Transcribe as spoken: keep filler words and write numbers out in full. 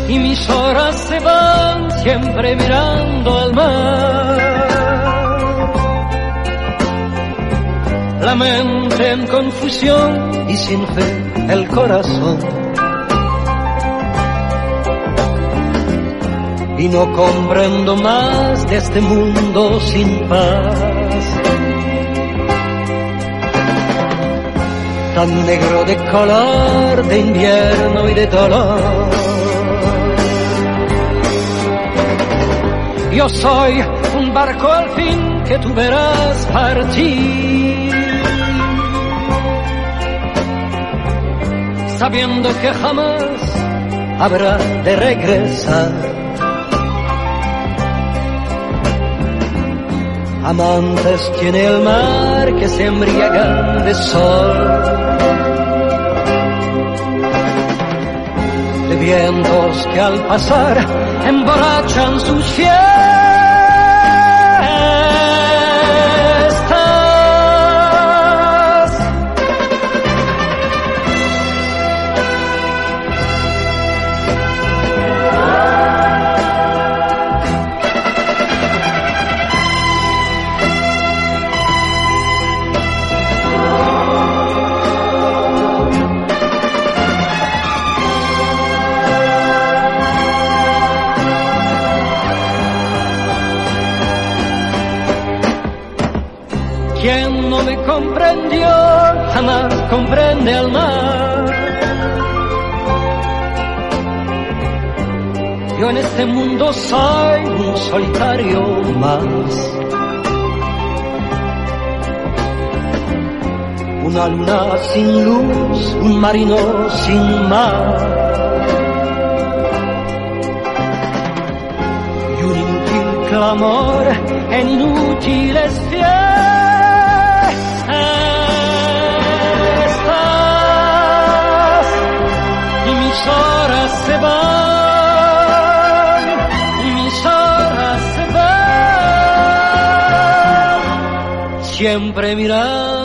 y mis horas se van siempre mirando al mar. La mente en confusión y sin fe el corazón, y no comprendo más de este mundo sin paz, tan negro de color, de invierno y de dolor. Yo soy un barco al fin que tú verás partir, sabiendo que jamás habrá de regresar. Amantes tiene el mar que se embriagan de sol, de vientos que al pasar emborrachan sus fiestas. Quien no me comprendió jamás comprende al mar. Yo en este mundo soy un solitario más, una luna sin luz, un marino sin mar, y un inútil clamor en inútiles fiestas. Horas se van, mis horas se van, siempre mirando